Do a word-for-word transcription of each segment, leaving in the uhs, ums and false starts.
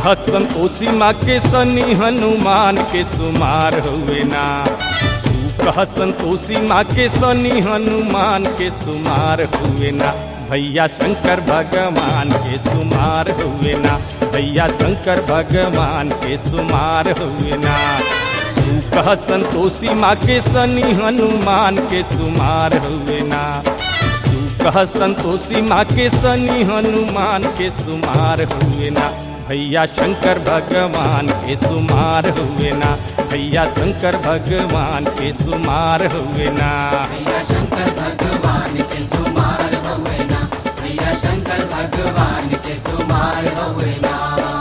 कह संतोषी माँ के सनी हनुमान के सुमार हुए ना। कह संतोषी माँ के सनी हनुमान के सुमार हुए ना। भैया शंकर भगवान के सुमार हुए ना। भैया शंकर भगवान के सुमार हुए ना। कह संतोषी माँ के सनी हनुमान के सुमार हुए ना। कह संतोषी माँ के सनी हनुमान के सुमार हुए ना। भैया शंकर भगवान के सुमार हुए ना। भैया शंकर भगवान के सुमार हुए ना। भैया शंकर भगवान के सुमार हुए ना। भैया शंकर भगवान के सुमार हुए ना।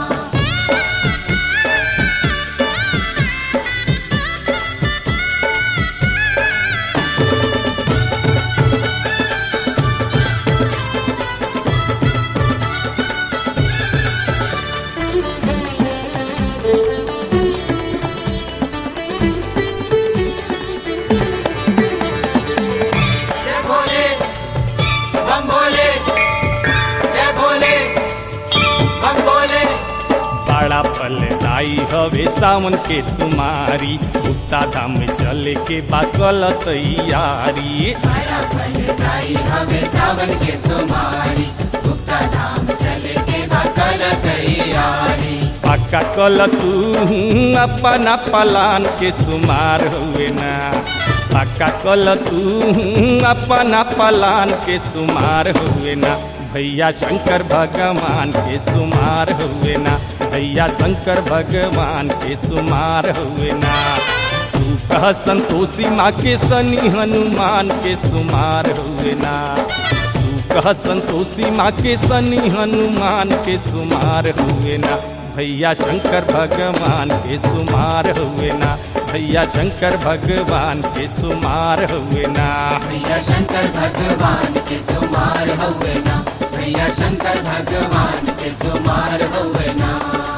फलदाई हवे सावन के सुमारी। गुप्ता धाम चले के बाकल तैयारी। बड़ा फलदाई हवे सावन के सुमारी। गुप्ता धाम चले के बाकल तैयारी। पक्का कल तू अपना पलान के सुमार हुए ना। पक्का कल तू अपना पलान के सुमार हुए ना। भैया शंकर भगवान के सुमार हुए ना। भैया शंकर भगवान के सुमार हुए ना। कह संतोषी माँ के सनी हनुमान के सुमार हुए ना। कह संतोषी माँ के सनी हनुमान के सुमार हुए ना। भैया शंकर भगवान के सुमार हुए ना। भैया शंकर भगवान के सुमार हुए ना। भैया शंकर भगवान के सुमार हुए ना। भैया शंकर भगवान के सुमार हुए ना।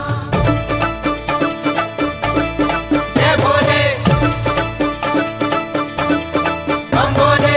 जय भोले हम बोले।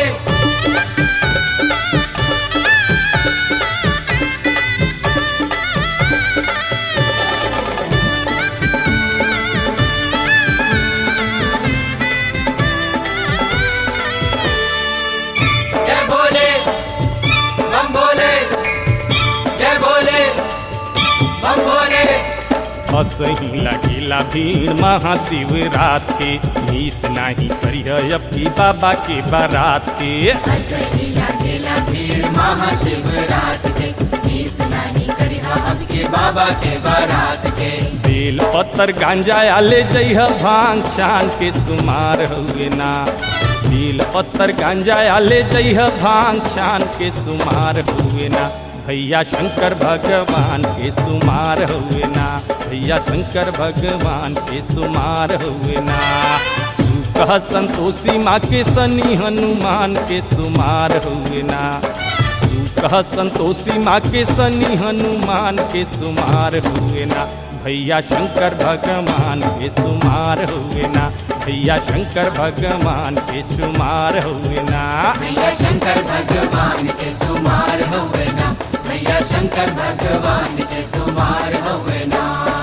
जय भोले हम बोले। जय भोले हम बोले। असही लगेला भीड़ महाशिवरात के। मिस नहीं करिय अपनी बाबा के बारात के। असही लागेला भीड़ महाशिवरात के। मिस नहीं करिहा अब के बाबा के बारात के। बेल पत्तर गांजा आले जइह भांग छान के सुमार हुए ना। बेल पत्तर गांजा आले जइह भांग छान के सुमार हुए ना। भैया शंकर भगवान के सुमार हुए ना। भैया शंकर भगवान के सुमार हुए ना। कह संतोषी माँ के सनी हनुमान के सुमार हुए ना। कह संतोषी माँ के सनी हनुमान के सुमार हुए ना। भैया शंकर भगवान के सुमार हुए ना। भैया शंकर भगवान के सुमार हुए ना। भैया शंकर भगवान के सुमार हुए ना। भैया शंकर भगवान के सुमार हुए ना।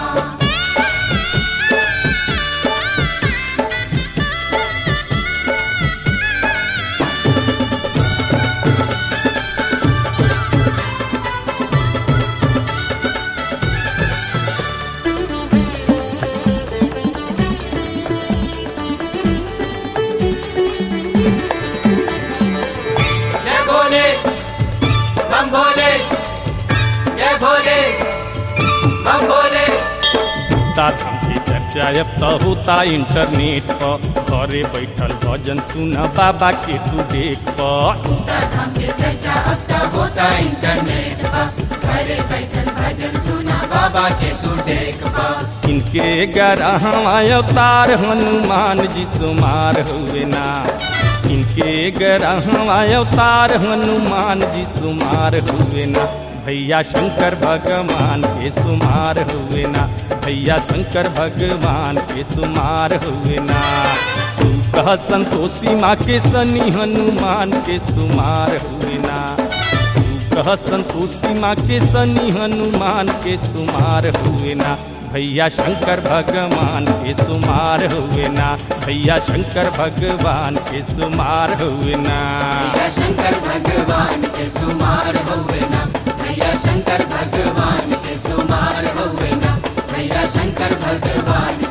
जय भोले हम बोले। जय भोले हम बोले। गुप्ता धाम की चर्चा अब तो होता इंटरनेट पर। घरे बैठल भजन सुन बाबा के तू देख पर। गुप्ता धाम के चर्चा अब तो होता इंटरनेट पर। घरे बैठल भजन सुना बाबा के तू देख पर। इनके ग्यारह अवतार हनुमान जी सुमार हुए ना। इनके ग्यारह अवतार हनुमान जी सुमार हुए ना। भैया शंकर भगवान के सुमार हुए ना। भैया शंकर भगवान के सुमार हुए ना। कह संतोषी माँ के सनी हनुमान के सुमार हुए ना। कह संतोषी माँ के सनी हनुमान के सुमार हुए ना भैया शंकर भगवान के सुमार हुए ना भैया शंकर भगवान के सुमार हुए ना भैया शंकर भगवान के सुमार हुए ना भैया शंकर भगवान के सुमार हुए ना भैया शंकर भगवान